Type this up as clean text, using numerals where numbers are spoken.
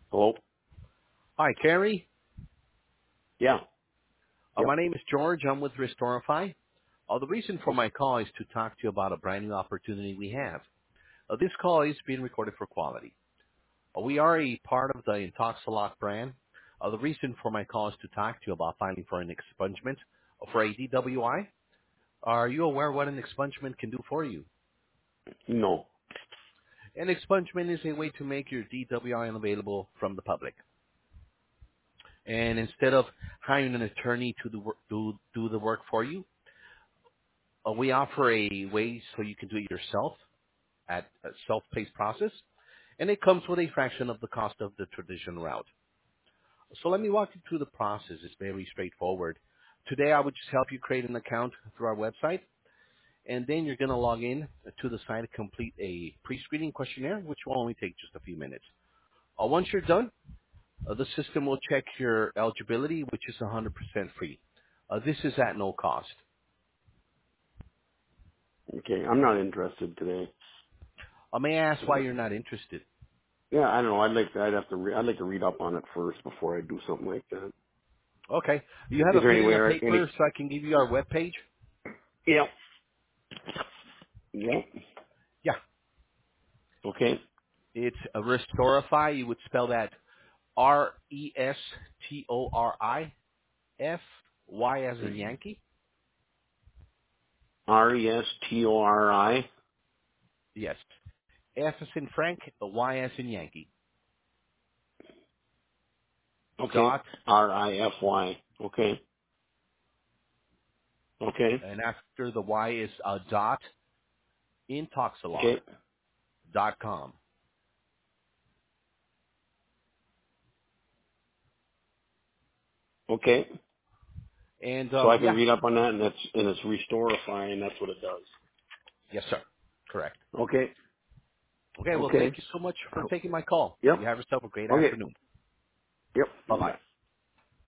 Hello? Hi, Carrie. Yeah. Yep. My name is George. I'm with Restorify. The reason for Oh, my call is to talk to you about a brand new opportunity we have. This call is being recorded for quality. We are a part of the Intoxilock brand. The reason for my call is to talk to you about filing for an expungement for a DWI. Are you aware what an expungement can do for you? no. An expungement is a way to make your DWI unavailable from the public. And instead of hiring an attorney to do the work for you, we offer a way so you can do it yourself at a self-paced process, and it comes with a fraction of the cost of the traditional route. So let me walk you through the process. It's very straightforward. Today, I would just help you create an account through our website, and then you're going to log in to the site to complete a pre-screening questionnaire, which will only take just a few minutes. Once you're done, the system will check your eligibility, which is 100% free. This is at no cost. Okay. I'm not interested today. May I ask why you're not interested? Yeah, I don't know. I'd like to read up on it first before I do something like that. Okay. You have Is a there pen any and way a or any? paper so I can give you our webpage? Yeah. Yeah. Yeah. Okay. It's a Restorify. You would spell that Restorify, as in Yankee. Restori. Yes. F as in Frank, Y as in Yankee. Okay. Dot, Rify. Okay. Okay. and after the Y is a dot, Okay. intoxilock.com. Okay. And, So I can yeah. read up on that, and it's Restorify, and that's what it does. Yes, sir. Correct. Okay. Okay, well, thank Okay. you so much for taking my call. Yep. You have yourself a great Okay. afternoon. Yep. Bye-bye. Bye.